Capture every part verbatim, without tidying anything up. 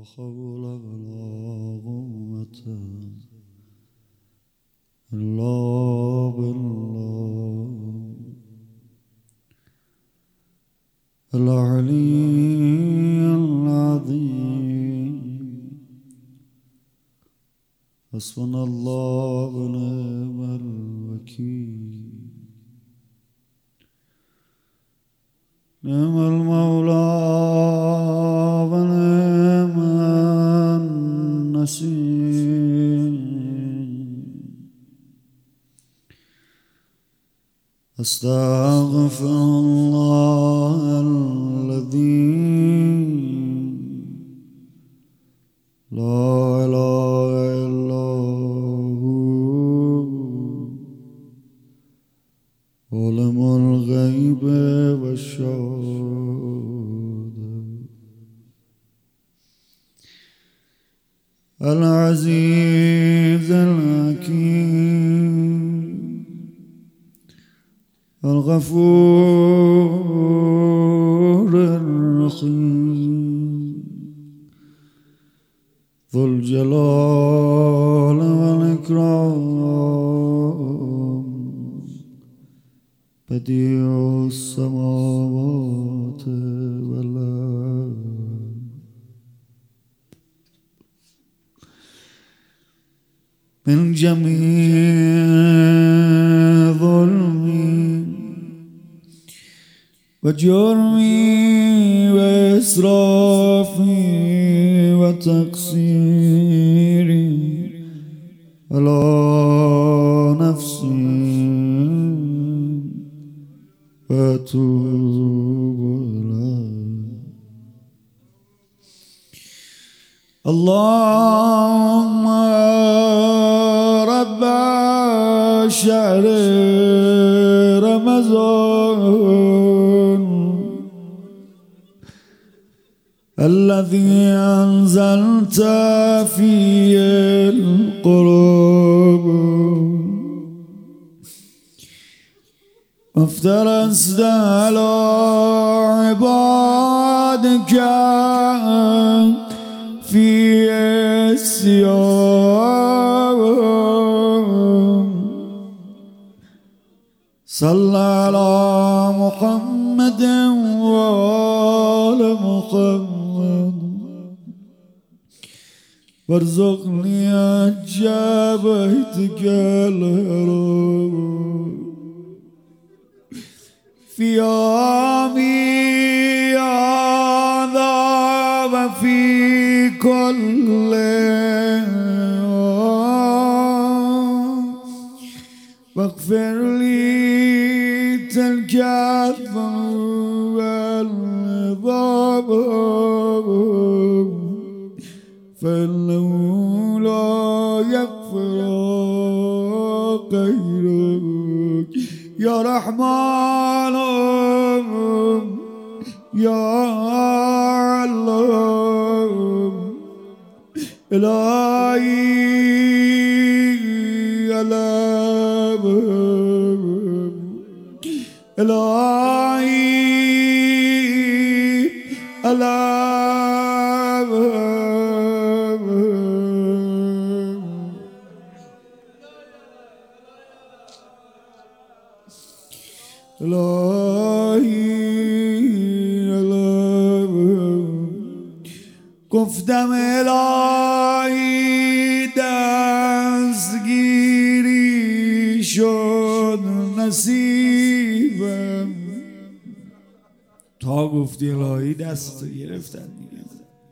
حول ولا قوة إلا بالله العلي العظيم. حسبنا الله ونعم الوكيل. نعم المولى ونعم النصير. أستغفر الله الذي لا إله إلا هو عالم الغيب والشهادة العزيز الحكيم الغفور الرحيم ذو الجلال والإكرام بديع السماوات والأرض من جميع ظلمي وجرمي وإسرافي وتقصيري على نفسي وأتوب إليه. اللهم رب شهر رمضان الذي أنزلت فيه القرآن وافترست على عبادك في الصيام صلى على محمد وآل محمد وارزقني حج بيتك الحرام في يومي هذا وفي كل واغفر لي تلك الذنوب والعذاب فإنه لا يغفر غيرك يا رحمن يا الله إلهي ألام إلهي ألام إلهي ألام گفتم الهی دستگیری شد نصیبم. تا گفتی الهی دست گرفتن دیگه.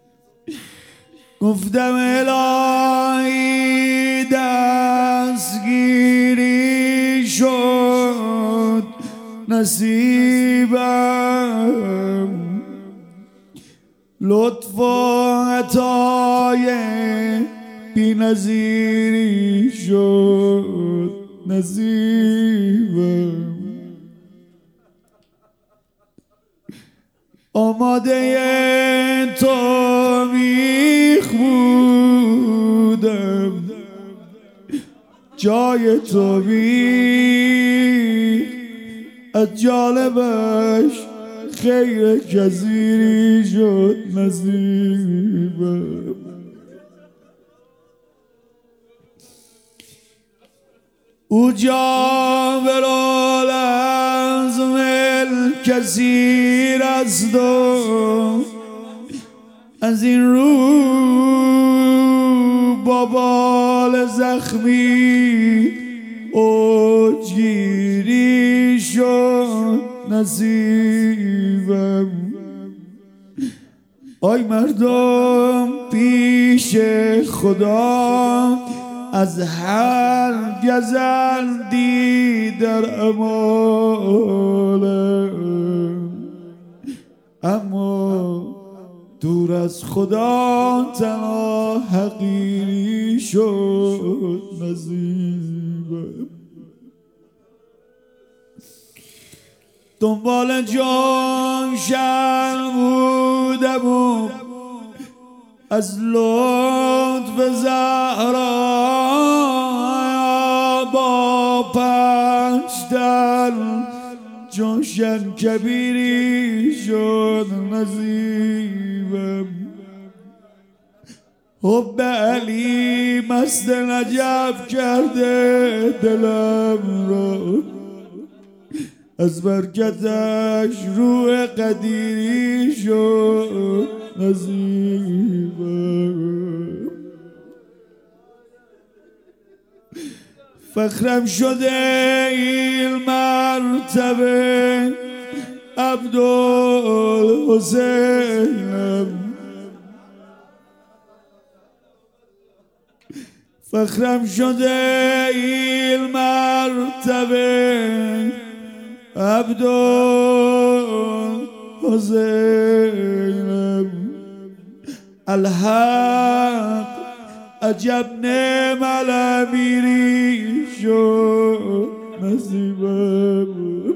گفتم الهی دستگیری شد نصیبم. لطف و عطای بی نظیری شد نصیبم. آماده تاریخ بودم جای تاریخ از جالبش خیر کثیری شد نصیبم. او جابر العظم الکثیر است و از این رو با بال زخمی اوجگیری شد نصیبم. آی مردم پیش خدا از هر گزندی در امالم، اما دور از خدا تنها حقیری شد نصیبم. دنبال جان شرم بودم و از لطف زهرا با پنج دل جوشن کبیری شد نصیبم. حب علی مست نجف کرده دلم را، از برکتش روح قدیری شد نصیبم. فخرم شده این مرتبه عبدالحسینم، فخرم شده این مرتبه عبدالحسینم. الحق عجب نعم الامیری شد نصیبم.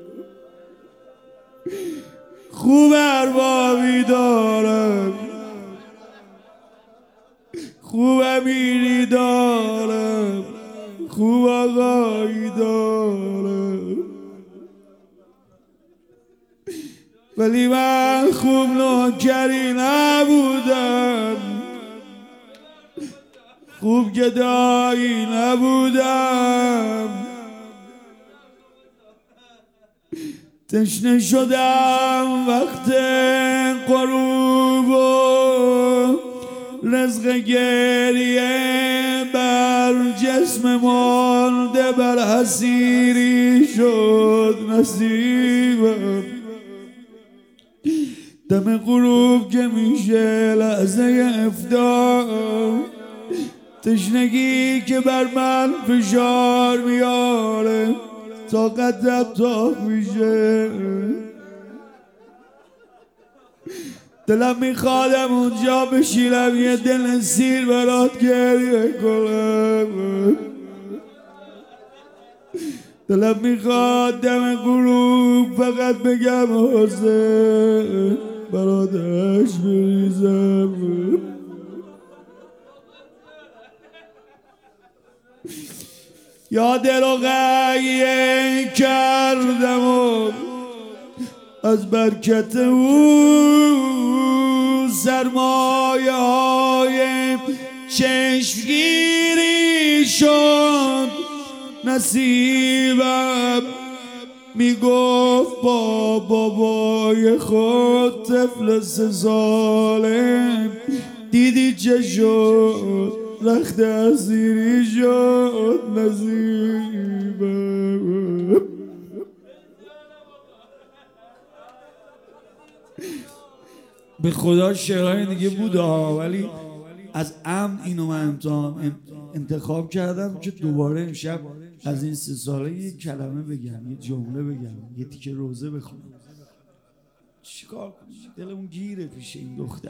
خوب اربابی دارم، خوب امیری دارم، خوب آقایی دارم، ولی من خوب نوکری نبودم، خوب گدایی نبودم. تشنه شدم وقت غروب و رزق گریه بر جسم مانده بر حسیری شد نصیبم. دم غروب که میشه لحظه افطار، تشنگی که بر من فشار میاره، طاقتم تاق میشه. دلم میخوادم اونجا بشیرم یه دل سیر برات گریه کنم. دلم میخواد دم غروب فقط بگم حسین برادش بریزم. یاد رقیه کردم و از برکت او سرمایه های چشمگیری شد نصیبم. میگفت با بابای خود طفل سه ساله، دیدی چه شد رخت اسیری شد نصیبم. به خدا شعرهای دیگه بود ها، ولی از عمد اینو من امتحان انتخاب کردم که دوباره امشب از این سه ساله یه کلمه بگم، یه جمله بگم، یه تیکه روزه بخونم. چیکار کنم؟ دلمون گیره پیش این دختر.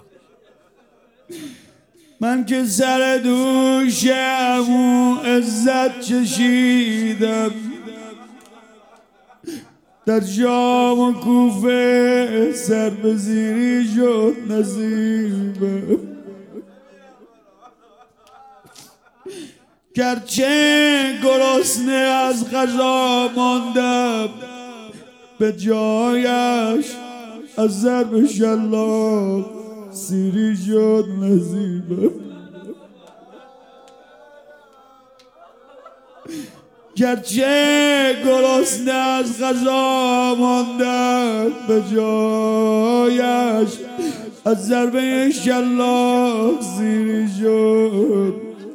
من که سر دوشم و عزت چشیدم، در شام و کوفه سر به زیری شد نصیبم. گرچه گرسنه از غذا ماندم، به جایش از ضرب شلاق سیری شد نصیبم. گرچه گرسنه از غذا ماندم به جایش از ضربه شلاق سیری شد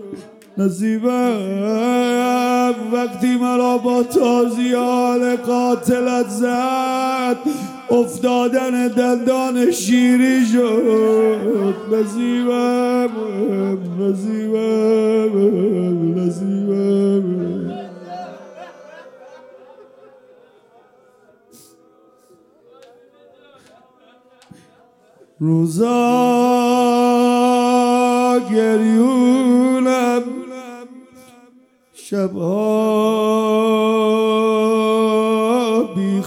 نصیبم. وقتی مرا با تازیان قاتلت زد افتادن دندان شیری شد نصیبم نصیبم نصیبم. روزا گریونم شبها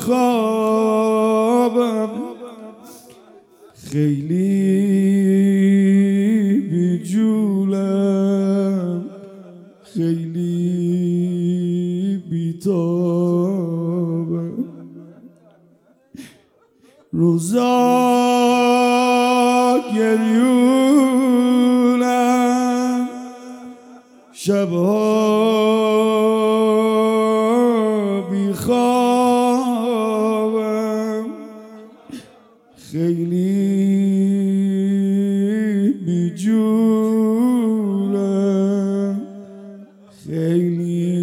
بیخوابم خیلی بیجولم خیلی بیتابم. روزا گریونم شبها بیخوابم خیلی بیجولم خیلی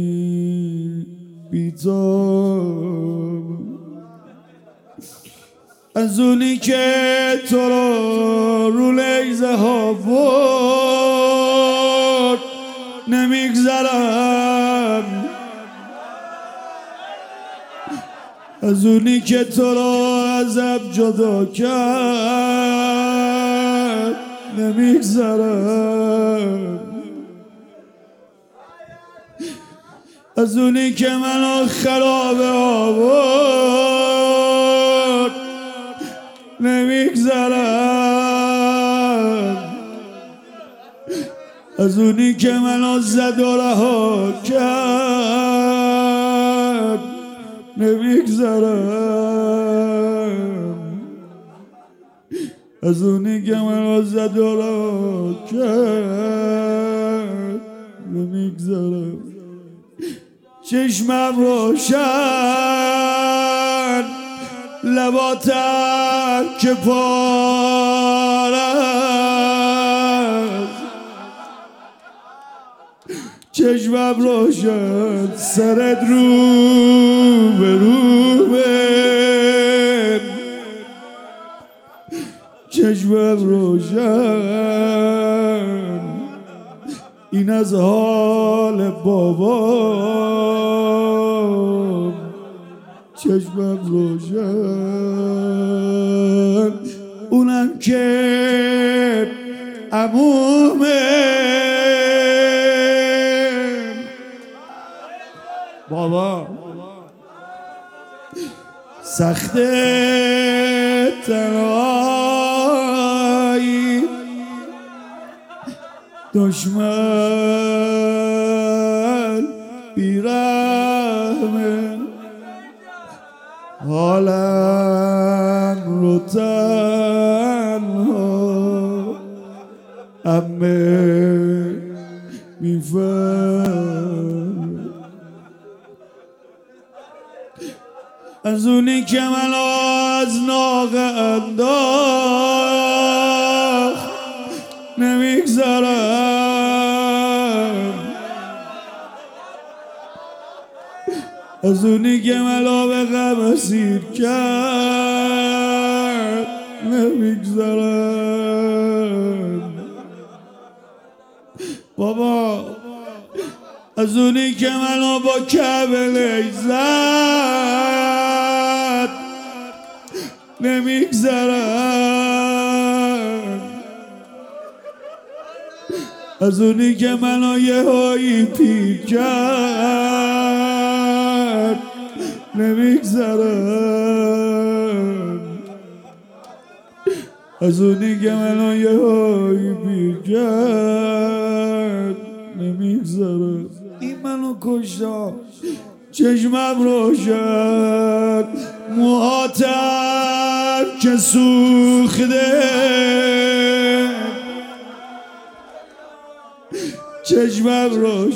بیتابم. از اونی که تو رو رو لیزه ها برد نمیگذرم. از اونی که تو رو ازم جدا کرد نمیگذرم. از اونی که منو خراب آورد نمیگذرم. از اونی که منو زد و رها کرد نمیگذرم. از اونی که منو زد و رها کرد نمیگذرم. چشمم روشن لباتر که پارست. چشمم روشن سرت رو به رو به. چشمم روشن این از حال بابا. چشمم روشن اونم که عمومه بابا. سخت تنهایی دشمن بیرحمه حالم رو تنها همه میفهم. از اونی که منو از ناقه انداخت نمیگذرم. از اونی که منو به غم اسیر کرد نمیگذرم. بابا از اونی که منو با کبلی زد نمیگذرم. از اونی که منو یه هایی پیر کرد نمیگذرم. از اونی که منو یه هایی پیر کرد نمیگذرم. این منو کشتا چشمم روشن موهاتم که سوخته چشمم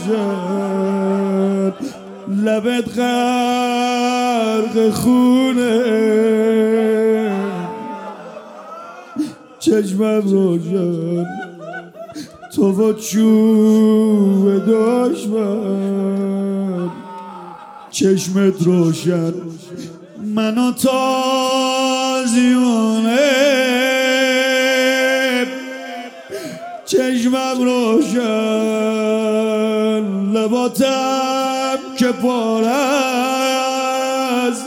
روشن لبت غرق خونه چشمم روشن تو و چوب دشمن چشمت روشن منو تازیونه چشمم روشن لباتم که پر است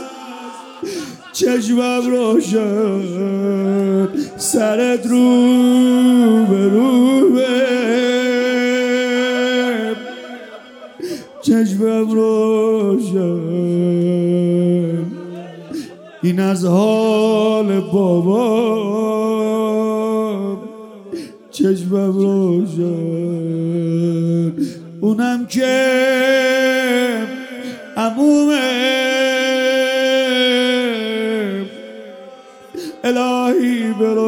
چشمم روشن سرت رو به رو به چشمم روشن این از حال بابا چشمم روشن اونم که عمومه الهی برو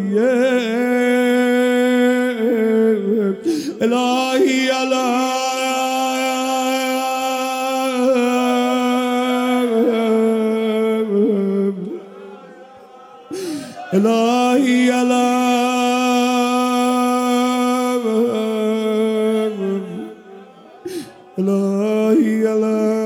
غیب الهی الهی الهی الهی الهی